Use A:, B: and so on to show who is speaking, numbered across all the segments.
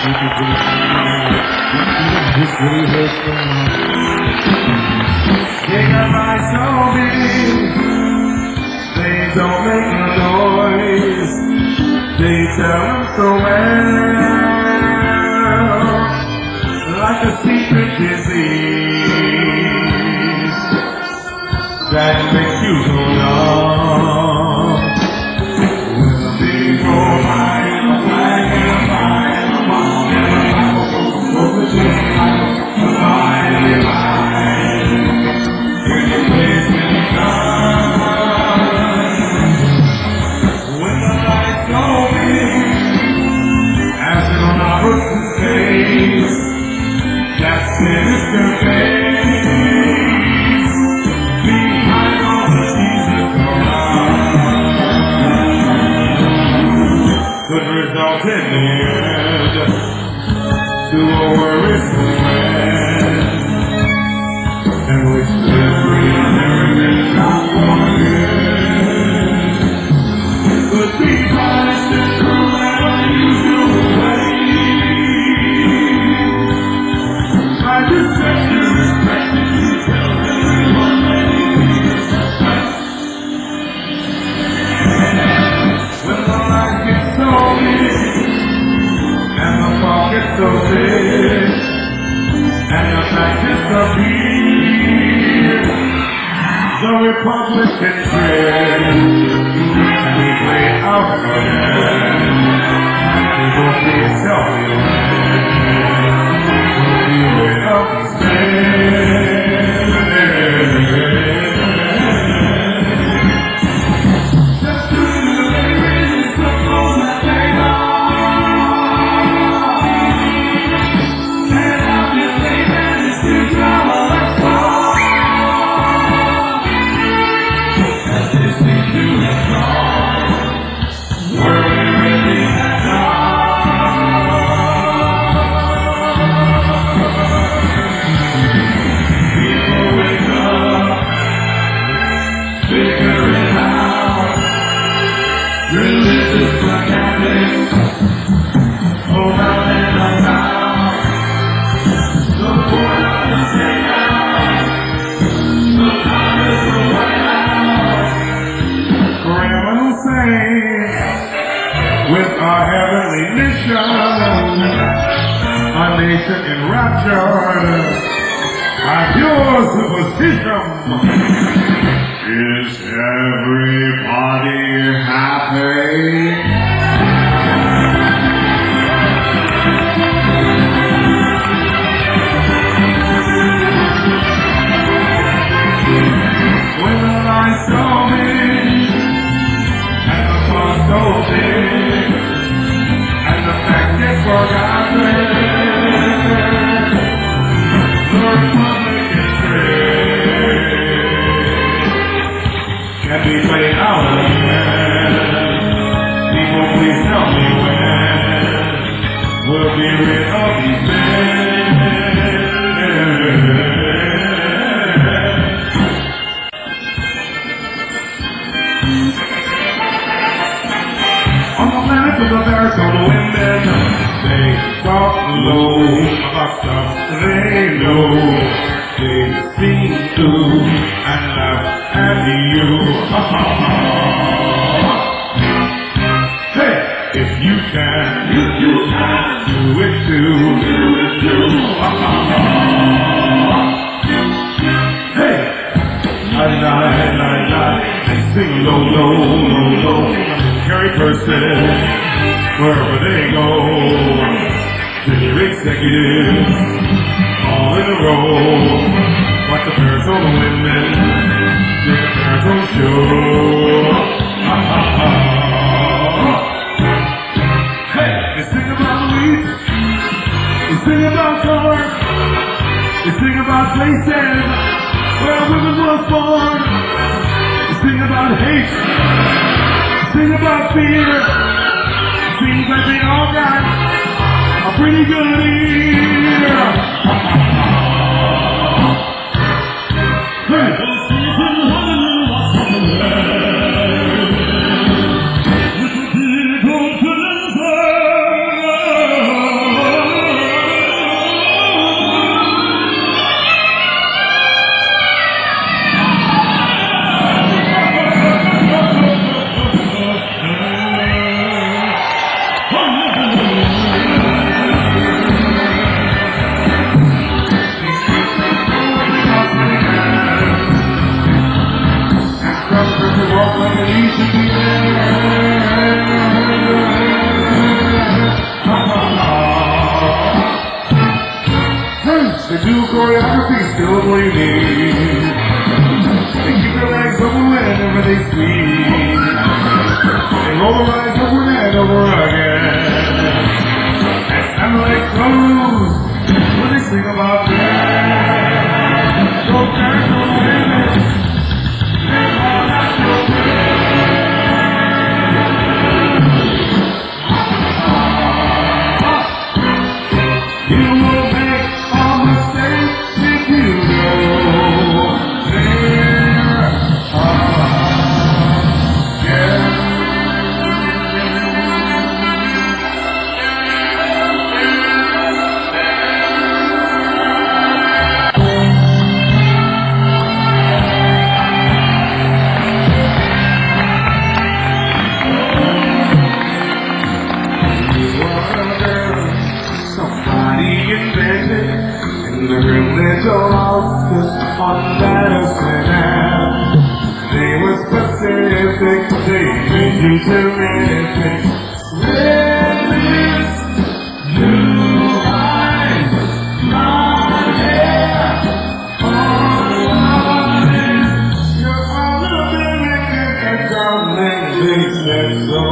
A: This really hurts so much.
B: They got my soul big. They don't make no noise. They tell them so well, like a secret disease that makes you go numb. When the big old fire, a flag and a fire, and a bomb and a rifle goes to the fire, a fire and a fire. When the place when you come, when the lights go in, as in on our person's face, that sinister face, behind all the Jesus around, could result in the end to a worrisome friend, and which every not forget could be punished in cruel and unusual ways. By this treacherous practice, he tells everyone that he is suspect. When the light gets so big, and the fog gets so thick, and the facts disappear, the Republican trick, and we play out again. We won't be self-reliant. We'll be rid of these men. Just to the reason, suppose that they are. And how did they manage to travel as far? As they seem to have gone, were we really that dumb? People wake up, figure it out. Religious fanatics, around and about. The poor not to stay out, the Congress will white out. Criminal saints with our heavenly mission, a nation enraptured by pure superstition. Is everybody happy? When the lights go in, and the fog so big, and the facts get forgotten, the Republican trick can be played out again. People, please tell me when we'll be rid of these men. On the planet of the baritone women, they talk low about stuff they know. They sing to and laugh at you. Hey, if you can, do it too. Hey, they sing low. Carry purses wherever they go. Senior executives all in a row. Watch the baritone women sing a baritone show. Hey, they sing about wheat, they sing about corn, they sing about places where women was born. They sing about hate, sing about fear. Seems like they all got a pretty good ear. Hey. They do choreography, still bleeding. They keep their legs open whenever they speak. They roll their eyes over and over again. And sound like crows when they sing about that. Those guys are women. They're all natural women. You will make a mistake if you go there. Yeah. Somebody invented in the room little office on medicine. They were specific, they made you terrific. Red lips, blue eyes, blonde hair, all honest. You're all American and darling, they said so.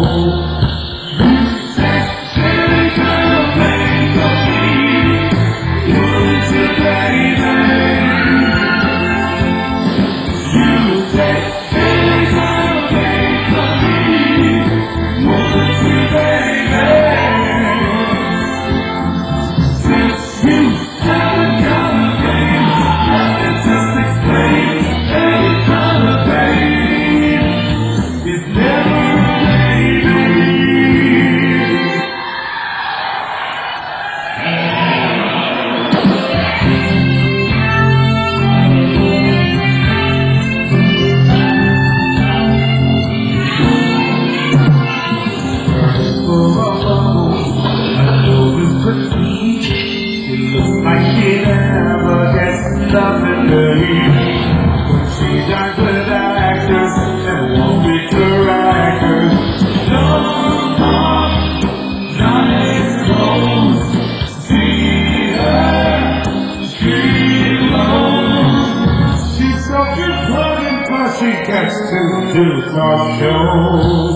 B: She looks like she never gets nothing to eat. When she dines with actors and won't be characters. Don't talk, nice clothes. See her, she knows. She's so important, but she gets to do talk shows.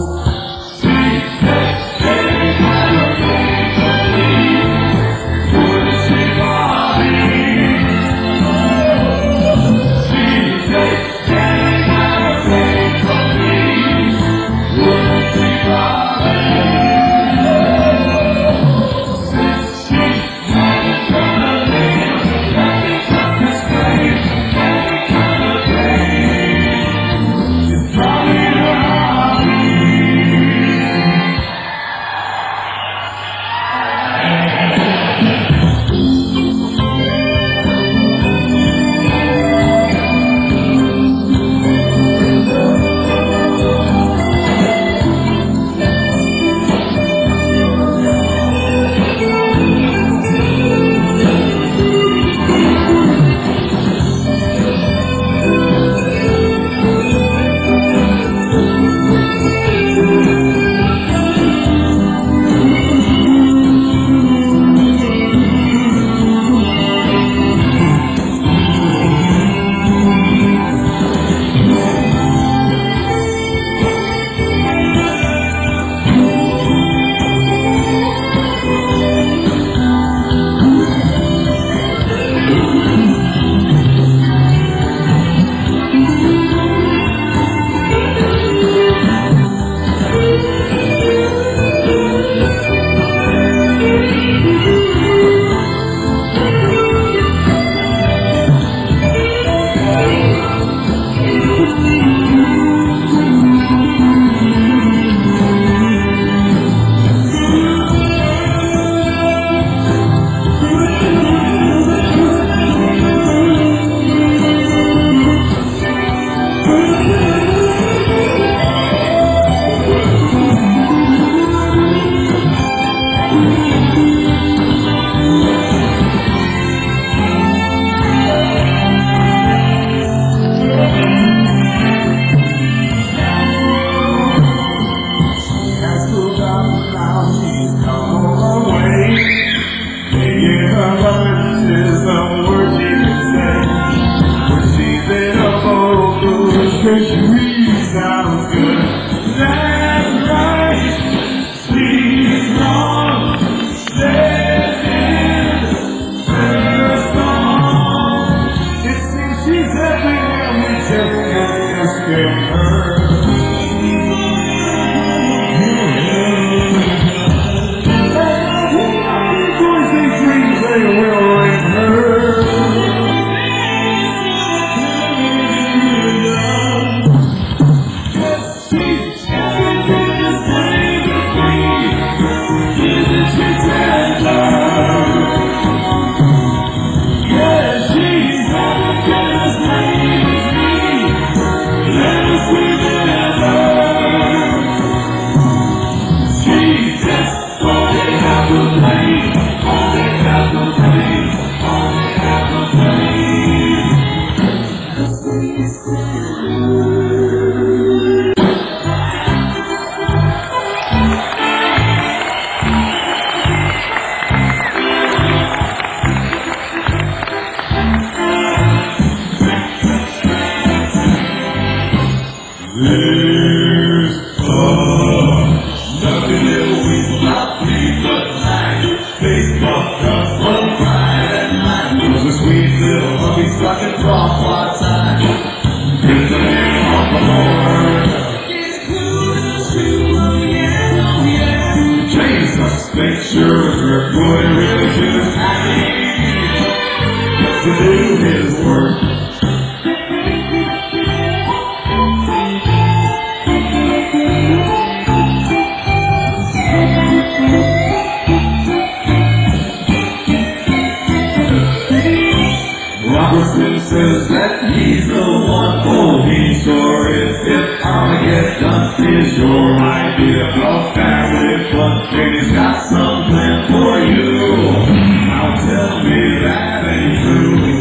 B: chestnut is your idea of family fun. Katie's got some plan for you. Now tell me that ain't true.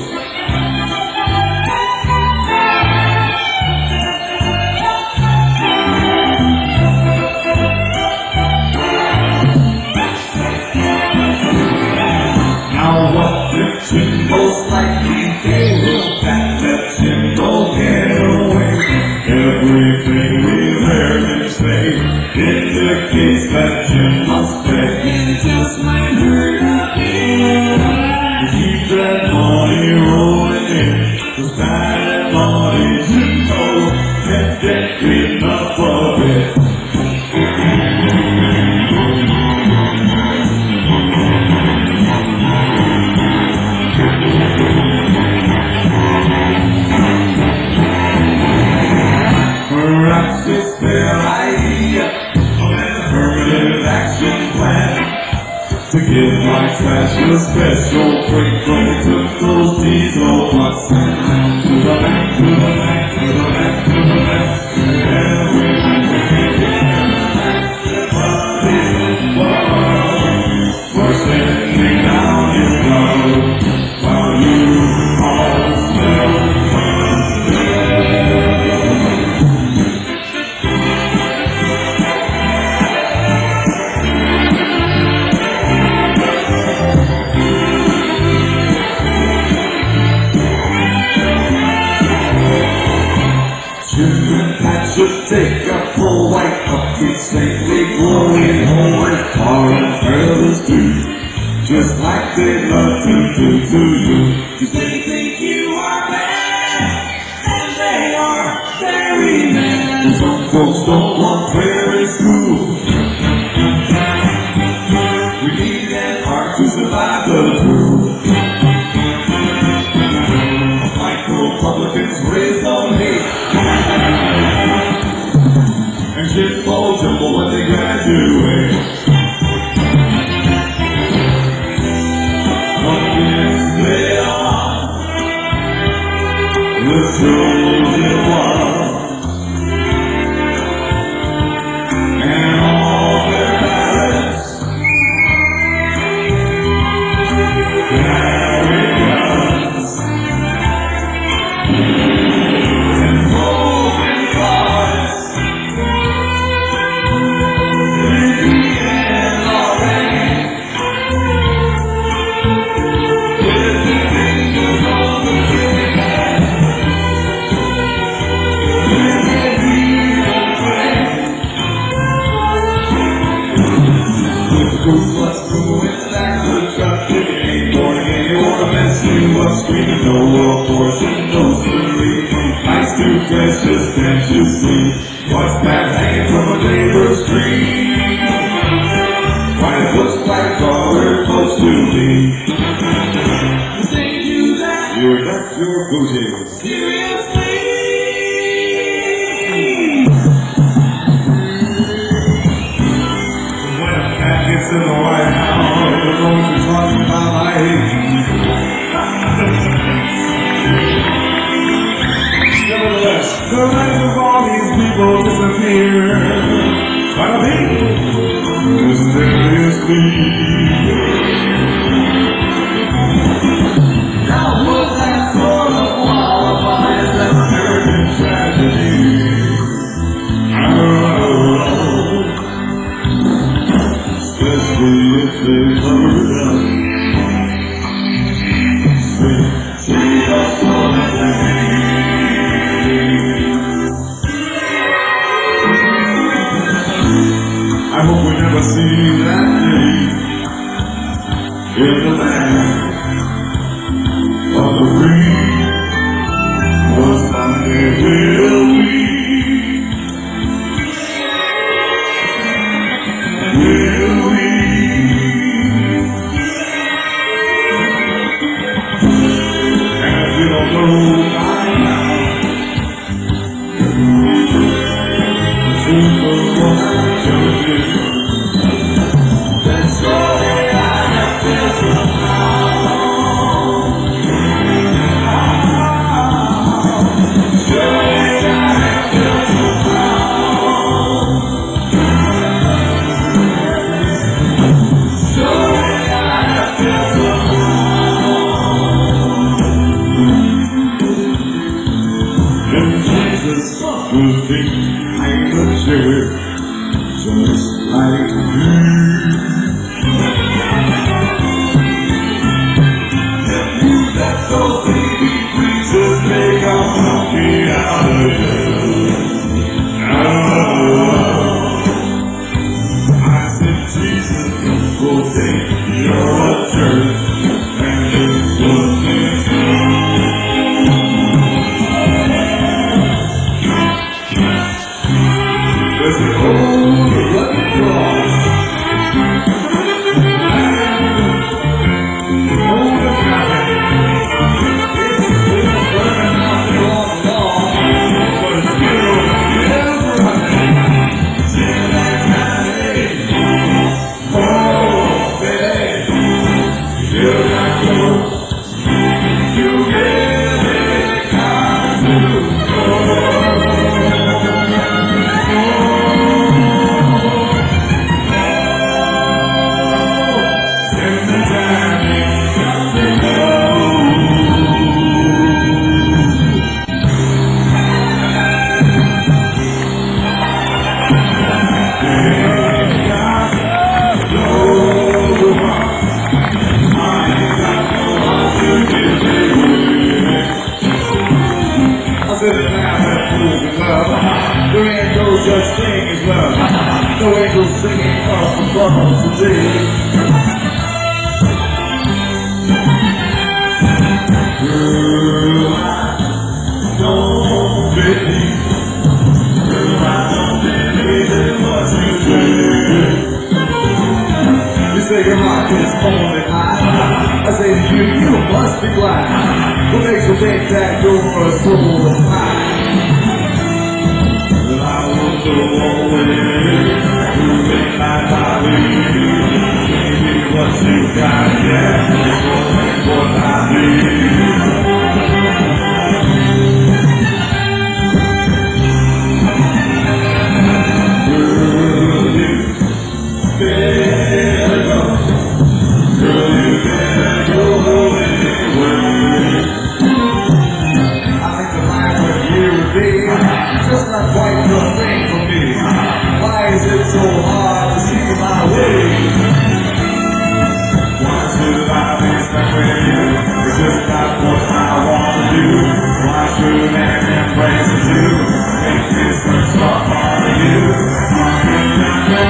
B: Now what if Jimbo's like Caleb? That let Jimbo get away. Everything we've heard him say indicates that Jim must pay. It just might hurt a bit. Keep that money rolling in. Cause that money Jimbo can't get enough of it. Perhaps it's their idea of an affirmative action plan to give my trash a special break when they took those diesel bucks to the back, to the back, to the back, to the back. For sending down his love while you all smell. Should take a full white bucket, safely glowing homeward, far and furthest too, just like they love to do to you. Cause they think you are bad, and they are very mad. Some folks don't want prayer in school. We need an art to survive the truth. Like Republicans raised on hate. And Jimbo when they graduate. Pumpkins they are the chosen ones, and all their parents carry guns and broken cars. What's going back to the truck? If you ain't born again, you wanna mess you up. Screaming no abortion, no slavery. Life's too precious, can't you see? What's that hanging from a neighbor's tree? Why it looks like all we're supposed to be. They do that. You're not your booty. Seriously? In the White House, they're going to talk about my age. Nevertheless, the lives of all these people disappear. Bada bing, mysteriously. Now would that sort of qualify as an American tragedy? Especially if they cover it up. Say us something. I hope we never see that day in the land of the free. 'Cause someday will we. Super Bowl champion. share just like me. You let those baby preachers make a monkey out of you. I said, Jesus, go take your church and it's what you do. There's an old rugged cross, and old cabin. It's been burning out there all along, but it's still running. Till that time, oh, baby, you got to go. You really got to go. There ain't no such thing as love. No angels singing up above today. Girl, I don't believe. Girl, I don't believe in what you say. You say your heart is only mine. I say to you, you must be blind. What makes you think that you're a soul of mine? I will go away, moving my body. Baby, what you got, yeah, what I need. Girl, you better go. Girl, you better go anyway. I think the life with you would be just not quite the thing for me. Why is it so hard to see my way? Why should I be stuck with you? It's just not what I want to do. Why should an embrace of you make me search for all of you? Why can't I go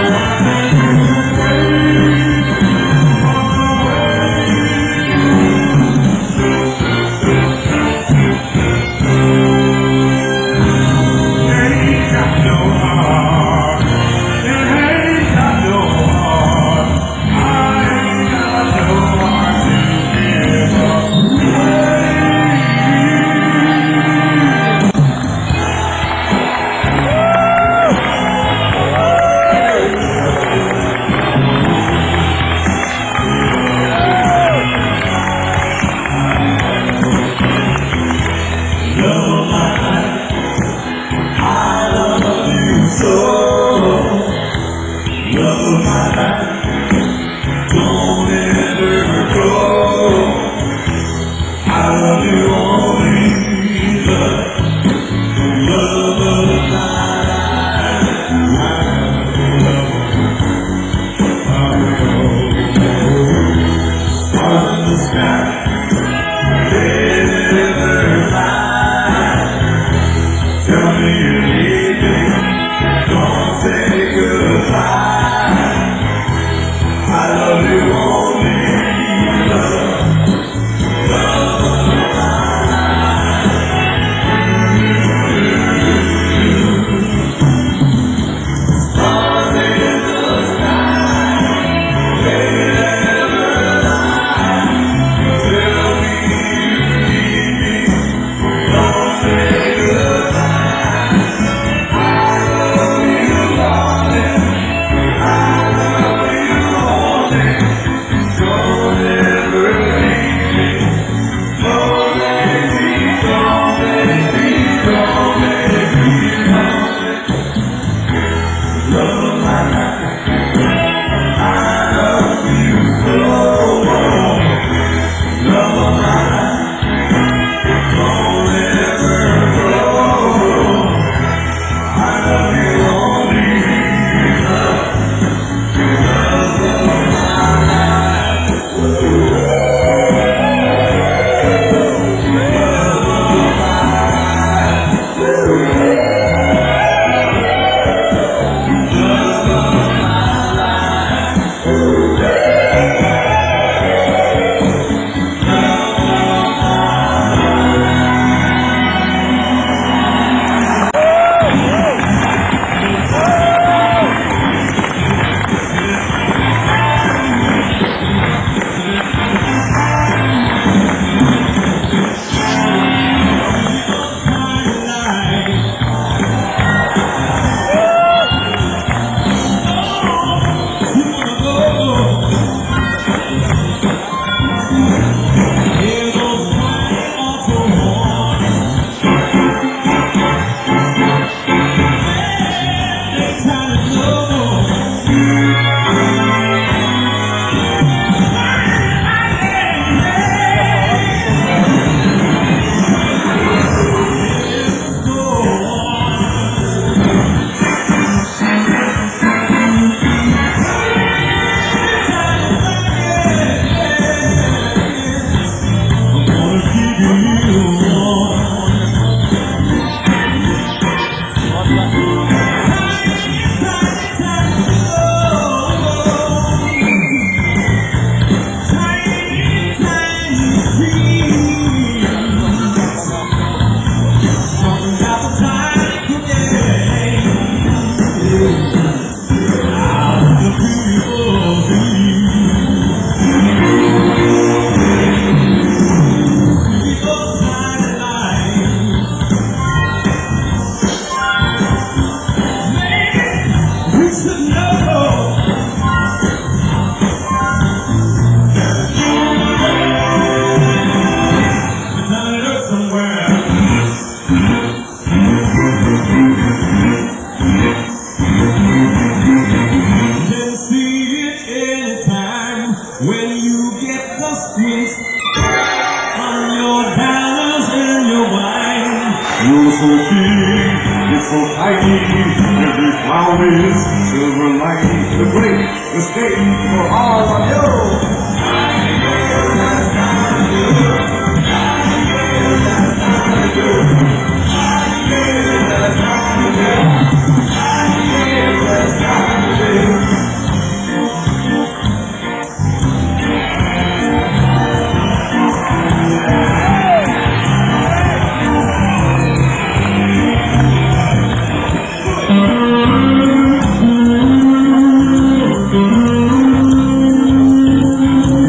B: When you get the sticks on your dollars and your wine, you're so big, it's so tiny. Every cloud is silver lining. The great escape for all of you.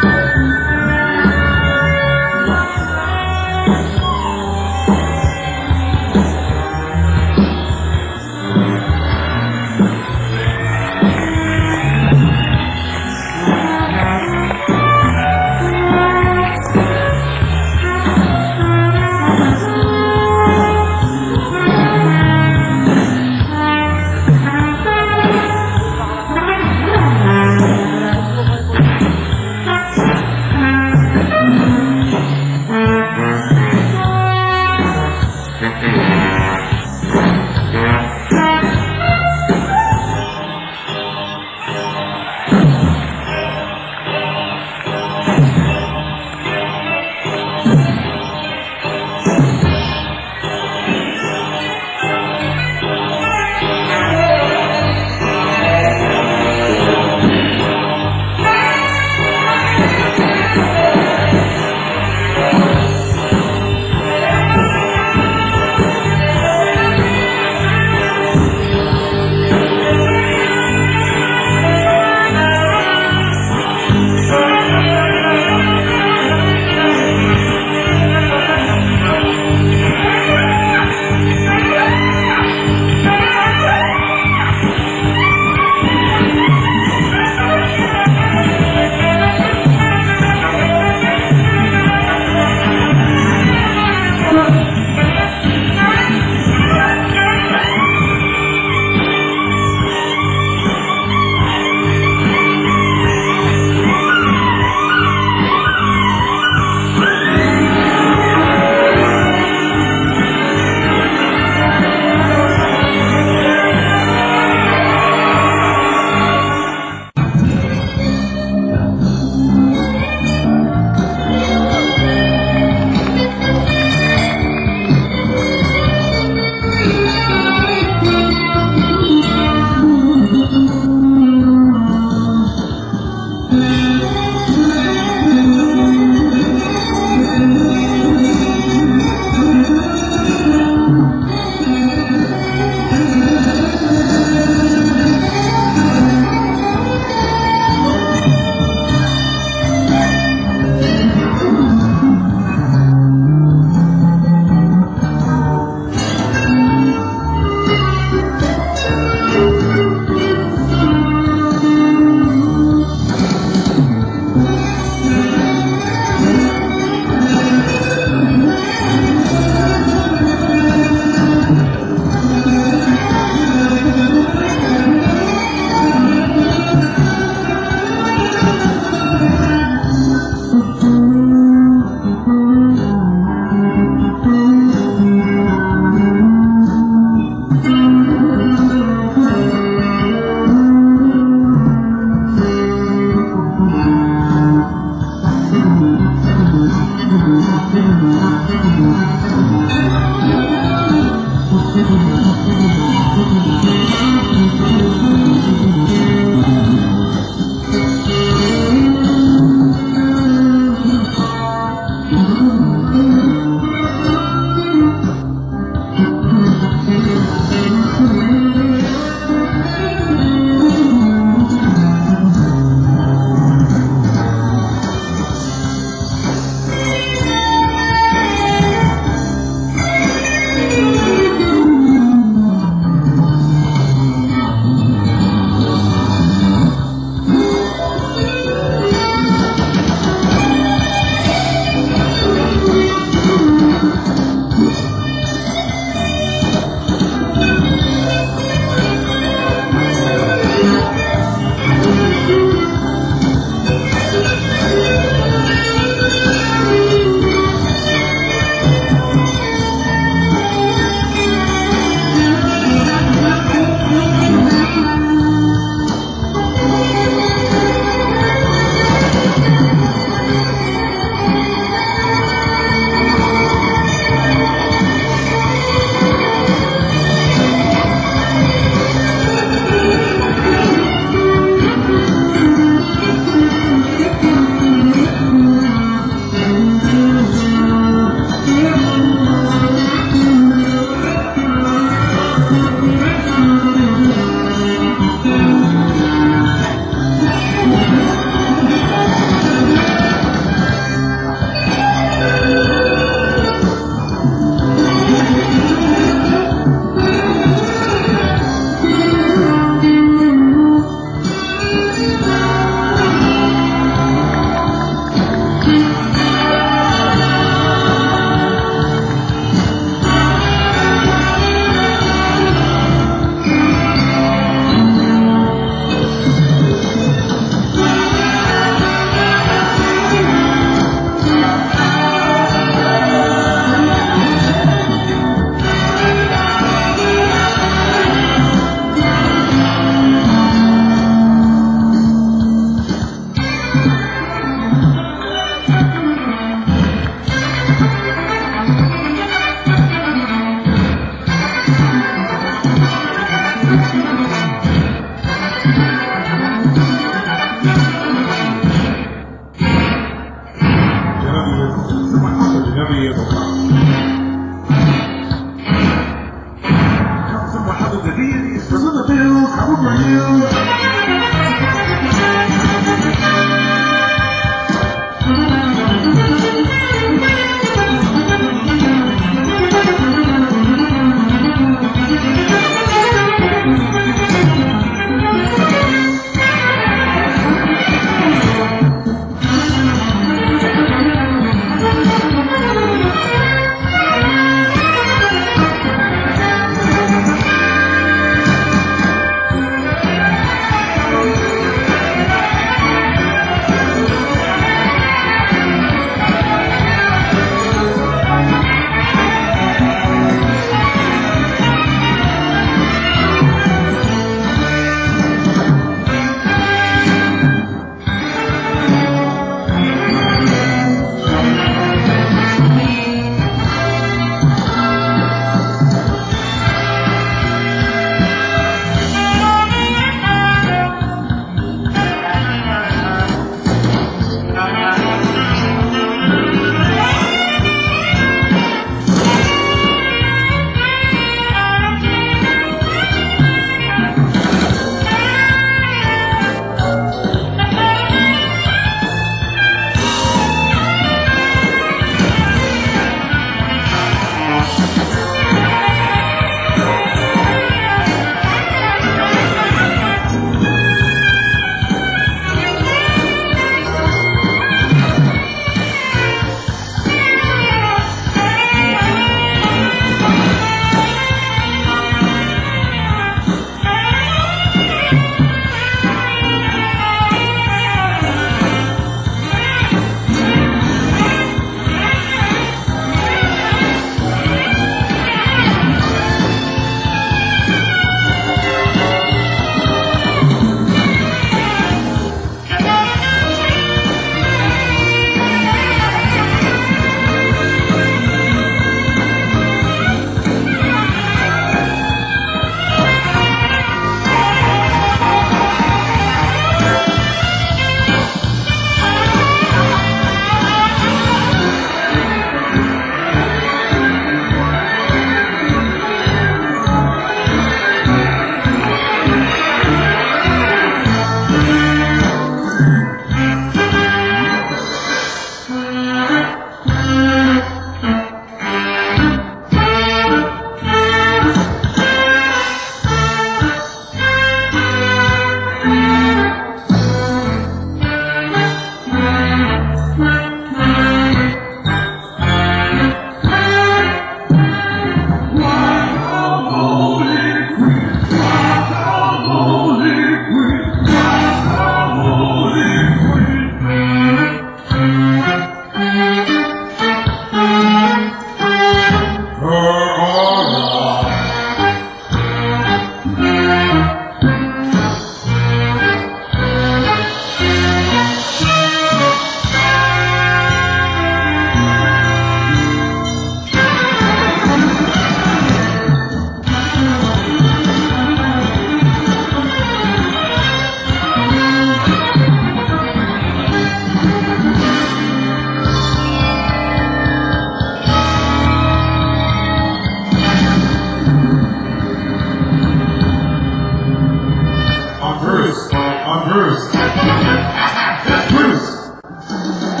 B: on Bruce. That's Bruce.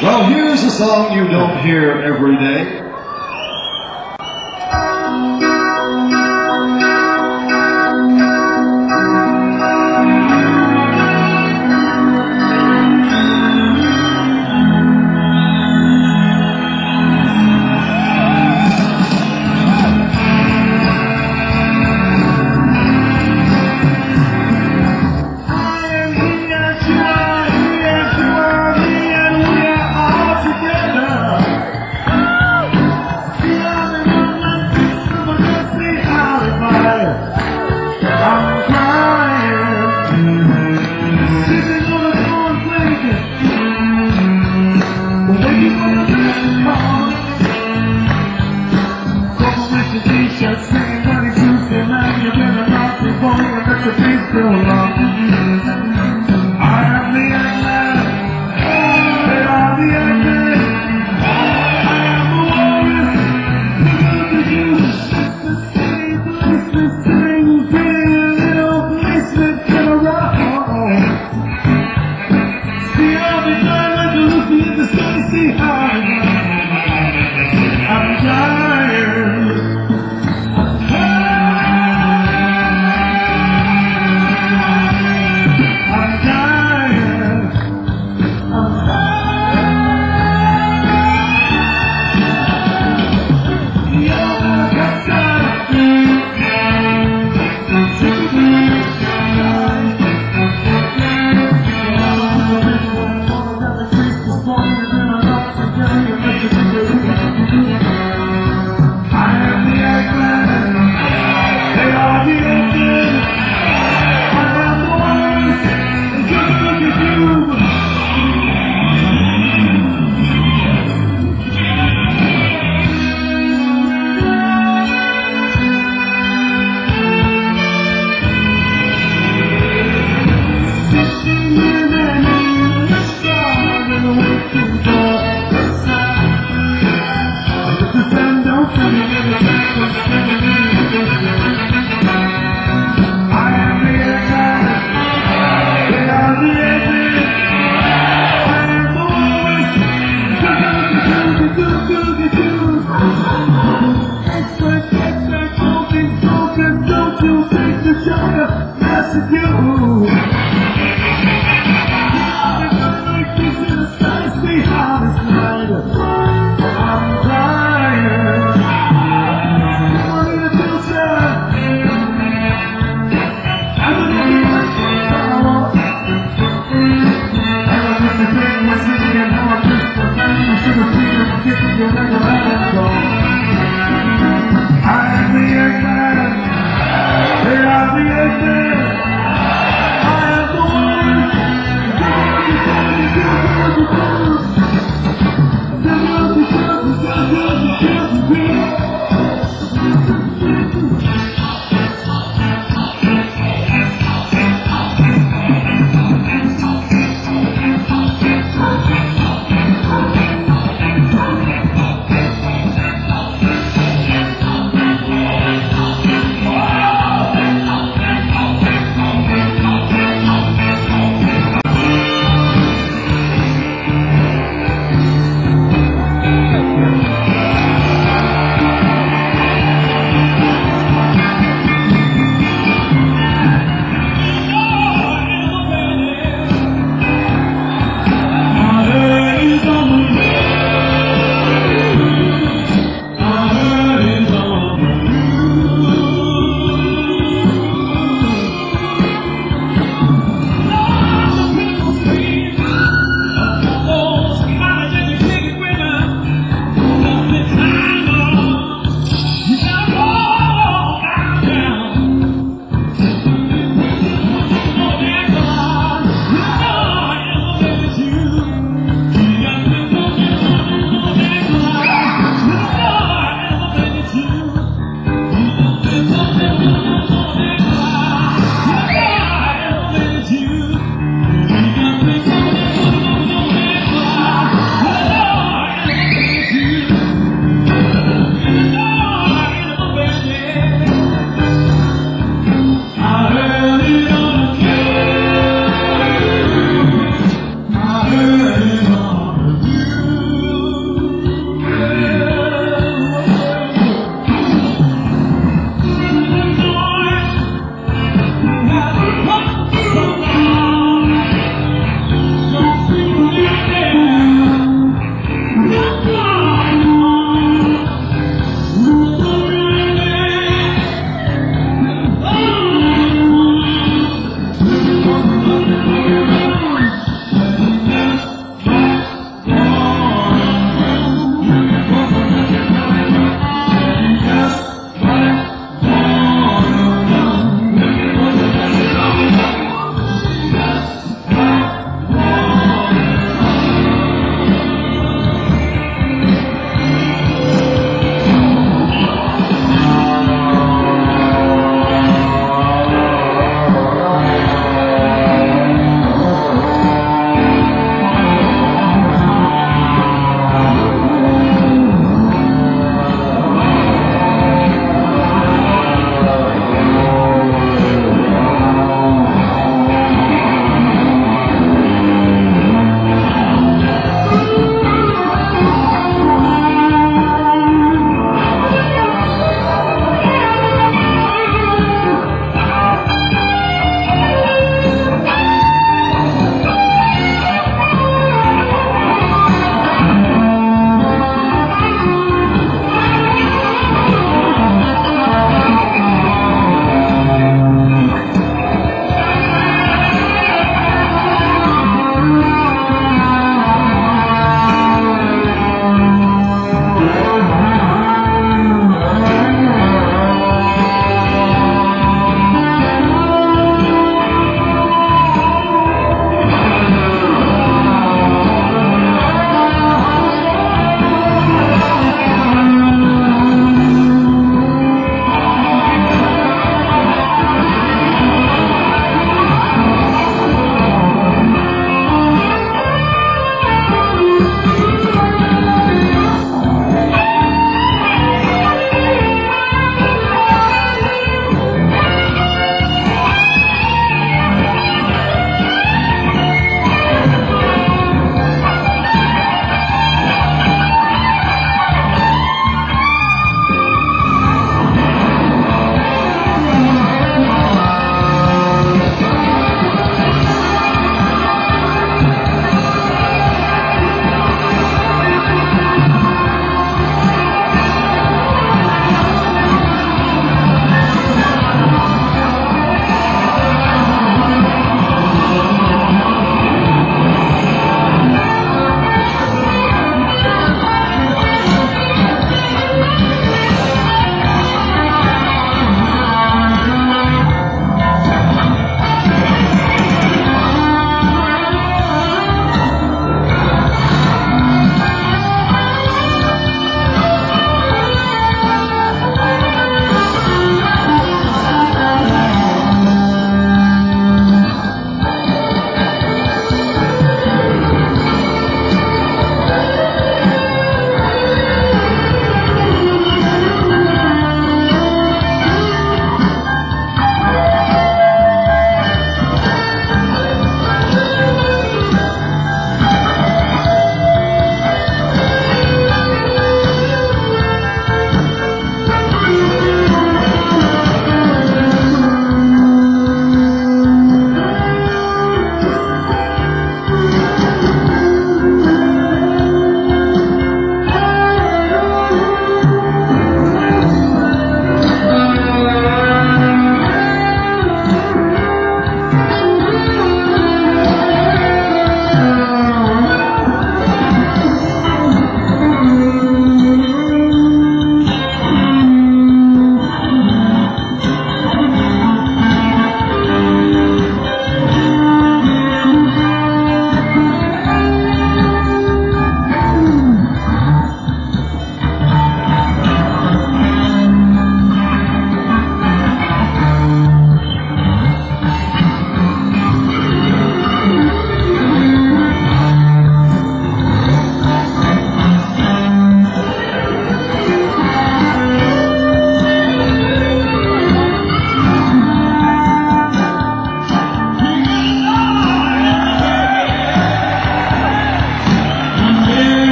C: Well, here's a song you don't hear every day.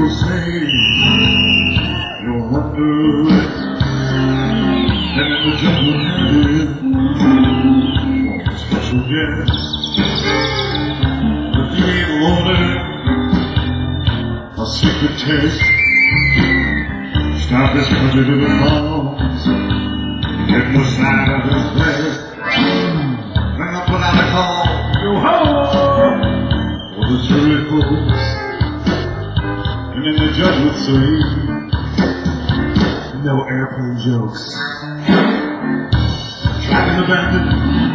B: people say, no wonder that the jungle headed for a special guest. But he ain't loaded a secret test. Stop this country to the bombs. Get the side of his bed. Then I put out a call. Yo ho! For the jury folks. And then the judge would say, no airplane jokes. Tracking the bandit.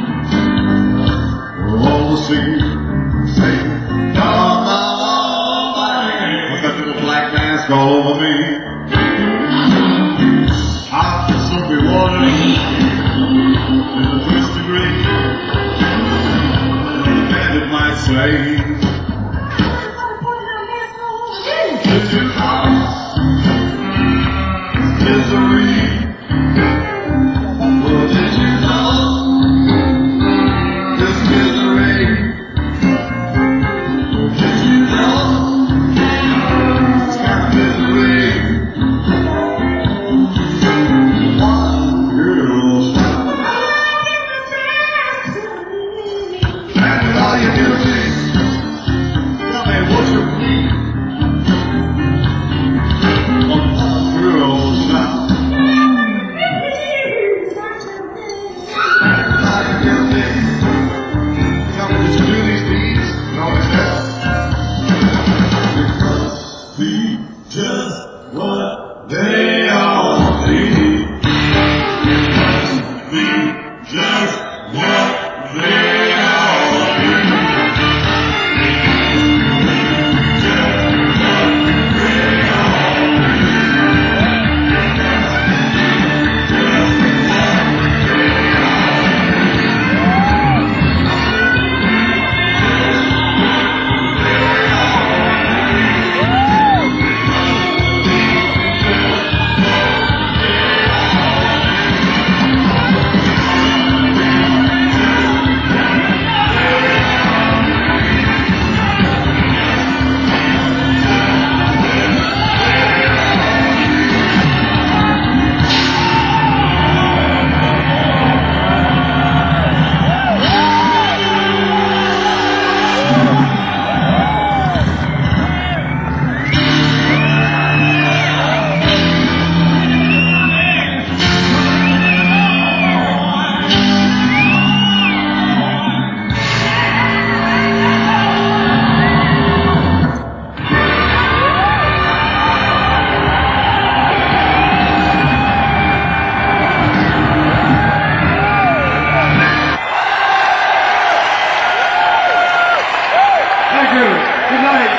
B: We're all the same. Say, come on, buddy. Put that little black mask all over me. Hot soapy water in the first degree. And the bandit might say, did you know misery? Well, did you know this misery? Did you know this kind of misery? One girl's and with all your beauty, tell me what you need. Just what they all need. Be just what they all need. Just what they all Thank you. Good night.